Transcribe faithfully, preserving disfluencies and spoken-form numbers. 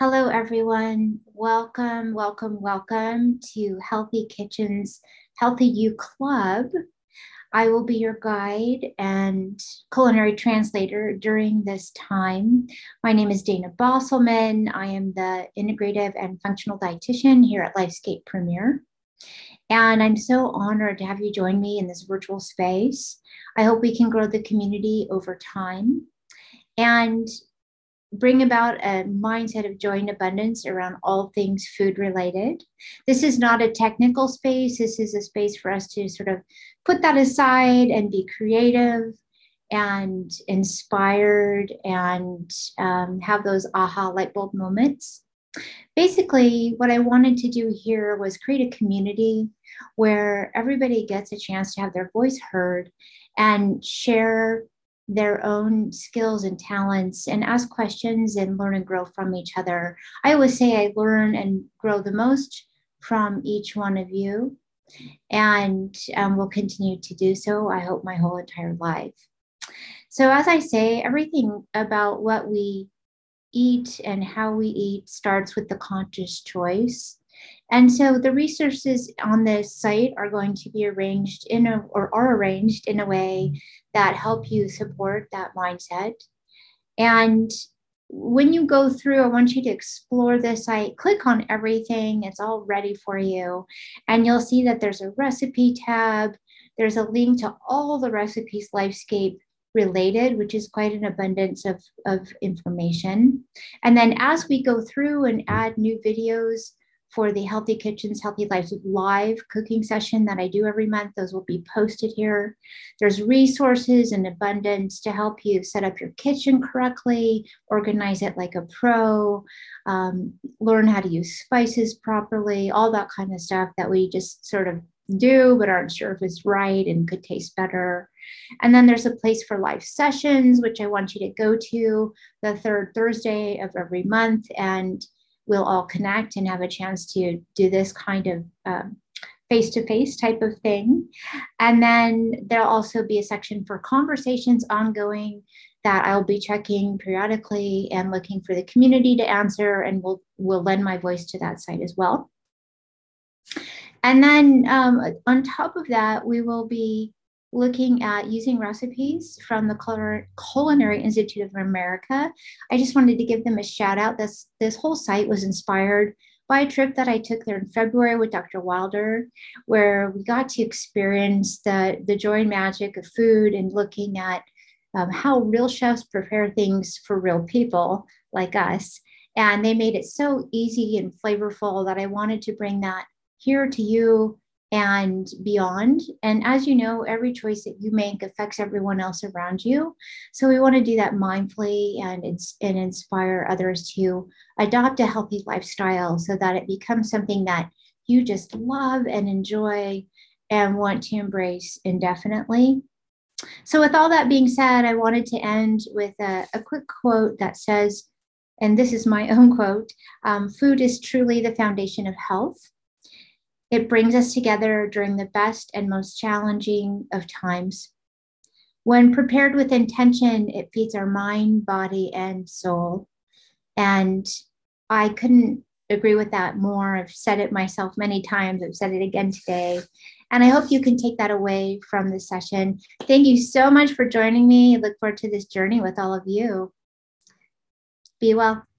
Hello, everyone. Welcome, welcome, welcome to Healthy Kitchen's Healthy You Club. I will be your guide and culinary translator during this time. My name is Dana Bosselman. I am the integrative and functional dietitian here at Lifescape Premier. And I'm so honored to have you join me in this virtual space. I hope we can grow the community over time and bring about a mindset of joy and abundance around all things food related. This is not a technical space. This is a space for us to sort of put that aside and be creative and inspired and um, have those aha light bulb moments. Basically, what I wanted to do here was create a community where everybody gets a chance to have their voice heard and share their own skills and talents and ask questions and learn and grow from each other. I always say I learn and grow the most from each one of you, and um, will continue to do so, I hope, my whole entire life. So as I say, everything about what we eat and how we eat starts with the conscious choice. And so the resources on this site are going to be arranged in a, or are arranged in a way that help you support that mindset. And when you go through, I want you to explore this site, click on everything. It's all ready for you. And you'll see that there's a recipe tab. There's a link to all the recipes Lifescape related, which is quite an abundance of, of information. And then as we go through and add new videos for the Healthy Kitchens, Healthy Lives live cooking session that I do every month, those will be posted here. There's resources in abundance to help you set up your kitchen correctly, organize it like a pro, um, learn how to use spices properly, all that kind of stuff that we just sort of do but aren't sure if it's right and could taste better. And then there's a place for live sessions, which I want you to go to the third Thursday of every month, and we'll all connect and have a chance to do this kind of um, face-to-face type of thing. And then there'll also be a section for conversations ongoing that I'll be checking periodically and looking for the community to answer, and we'll, we'll lend my voice to that site as well. And then um, on top of that, we will be looking at using recipes from the Culinary Institute of America. I just wanted to give them a shout out. This, this whole site was inspired by a trip that I took there in February with Doctor Wilder, where we got to experience the, the joy and magic of food and looking at um, how real chefs prepare things for real people like us. And they made it so easy and flavorful that I wanted to bring that here to you and beyond. And as you know, every choice that you make affects everyone else around you. So we want to do that mindfully and, and inspire others to adopt a healthy lifestyle so that it becomes something that you just love and enjoy and want to embrace indefinitely. So with all that being said, I wanted to end with a, a quick quote that says, and this is my own quote, um, food is truly the foundation of health. It brings us together during the best and most challenging of times. When prepared with intention, it feeds our mind, body, and soul. And I couldn't agree with that more. I've said it myself many times. I've said it again today. And I hope you can take that away from this session. Thank you so much for joining me. I look forward to this journey with all of you. Be well.